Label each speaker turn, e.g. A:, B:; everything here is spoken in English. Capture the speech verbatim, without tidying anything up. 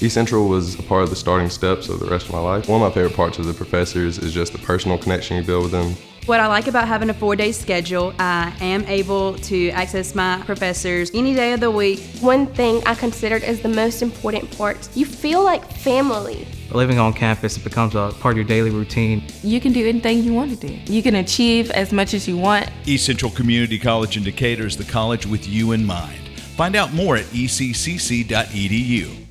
A: East Central was a part of the starting steps of the rest of my life. One of my favorite parts of the professors is just the personal connection you build with them.
B: What I like about having a four-day schedule, I am able to access my professors any day of the week.
C: One thing I considered as the most important part, you feel like family.
D: Living on campus, it becomes a part of your daily routine.
E: You can do anything you want to do. You can achieve as much as you want.
F: East Central Community College in Decatur is the college with you in mind. Find out more at e c c c dot e d u.